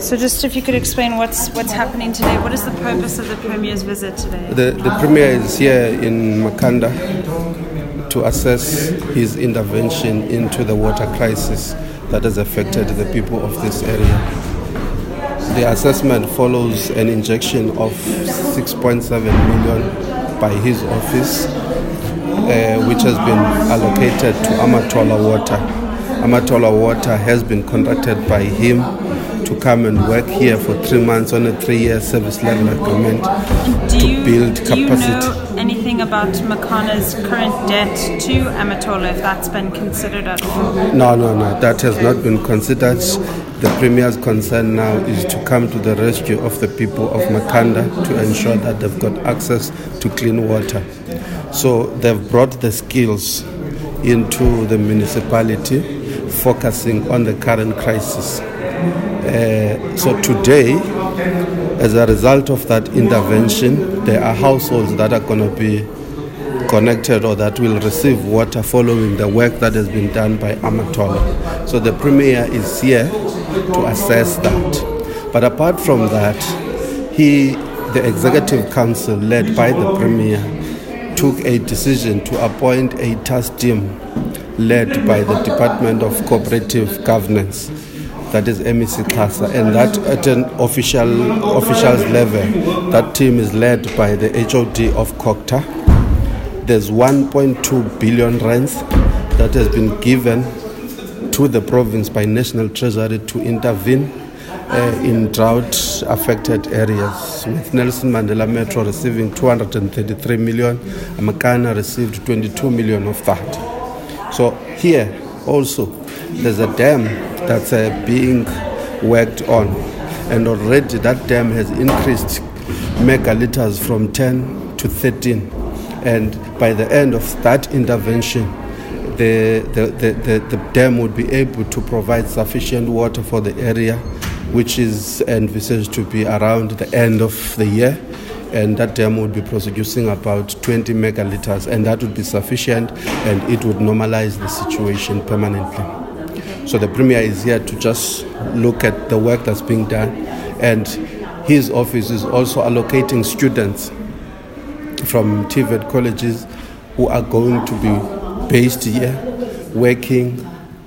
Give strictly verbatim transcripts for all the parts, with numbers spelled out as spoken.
So just if you could explain what's what's happening today. What is the purpose of the Premier's visit today? The, the Premier is here in Makhanda to assess his intervention into the water crisis that has affected the people of this area. The assessment follows an injection of six point seven million by his office, uh, which has been allocated to Amatola Water. Amatola Water has been contracted by him to come and work here for three months on a three-year service level agreement do to you, build do capacity. you know anything about Makana's current debt to Amatola, if that's been considered at all? No, no, no, that has not been considered. The Premier's concern now is to come to the rescue of the people of Makhanda to ensure that they've got access to clean water. So they've brought the skills into the municipality, focusing on the current crisis. Uh, so today, as a result of that intervention, there are households that are going to be connected or that will receive water following the work that has been done by Amatola. So the Premier is here to assess that. But apart from that, he, the Executive Council, led by the Premier, took a decision to appoint a task team led by the Department of Cooperative Governance, that is M E C CASA, and that at an official officials level, that team is led by the H O D of COGTA. There's one point two billion rands that has been given to the province by National Treasury to intervene uh, in drought-affected areas, with Nelson Mandela Metro receiving two hundred thirty-three million, Amakhanda received twenty-two million of that. So here also, there's a dam that's uh, being worked on, and already that dam has increased megaliters from ten to thirteen, and by the end of that intervention, the the, the, the, the dam would be able to provide sufficient water for the area, which is envisaged to be around the end of the year, and that dam would be producing about twenty megaliters, and that would be sufficient, and it would normalize the situation permanently. So the Premier is here to just look at the work that's being done, and his office is also allocating students from T V E T colleges who are going to be based here, working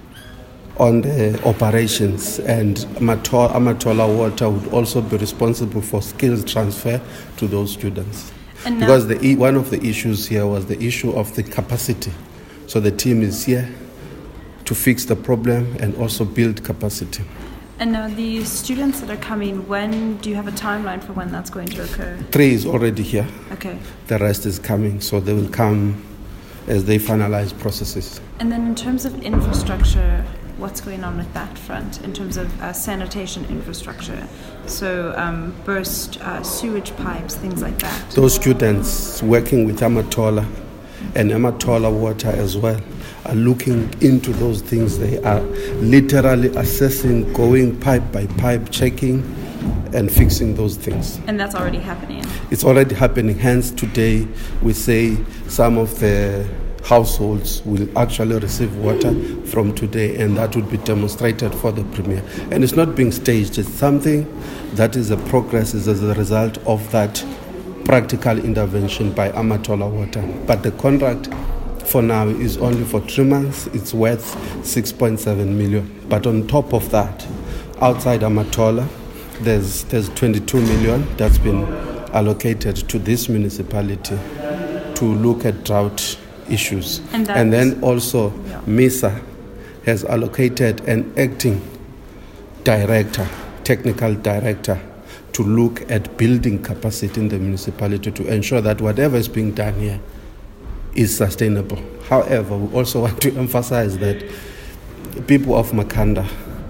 on the operations, and Amatola, Amatola Water would also be responsible for skills transfer to those students. And because the, one of the issues here was the issue of the capacity. So the team is here to fix the problem and also build capacity. And now the students that are coming, when do you have a timeline for when that's going to occur? Three is already here. Okay. The rest is coming, so they will come as they finalize processes. And then in terms of infrastructure, what's going on with that front in terms of uh, sanitation infrastructure? So um, burst uh, sewage pipes, things like that. Those students working with Amatola and Amatola Water as well are looking into those things. They are literally assessing, going pipe by pipe, checking and fixing those things. And that's already happening? It's already happening. Hence today we say some of the households will actually receive water from today, and that would be demonstrated for the Premier. And it's not being staged. It's something that is a progress is as a result of that practical intervention by Amatola Water. But the contract for now is only for three months. It's worth six point seven million. But on top of that, outside Amatola, there's there's twenty-two million that's been allocated to this municipality to look at drought issues. And, and then also yeah. MISA has allocated an acting director, technical director, to look at building capacity in the municipality to ensure that whatever is being done here is sustainable. However, we also want to emphasize that people of Makhanda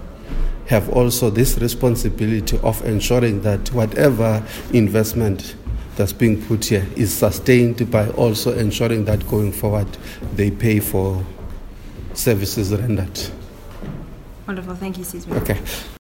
have also this responsibility of ensuring that whatever investment that's being put here is sustained by also ensuring that going forward they pay for services rendered. Wonderful. Thank you, Sizwe. Okay.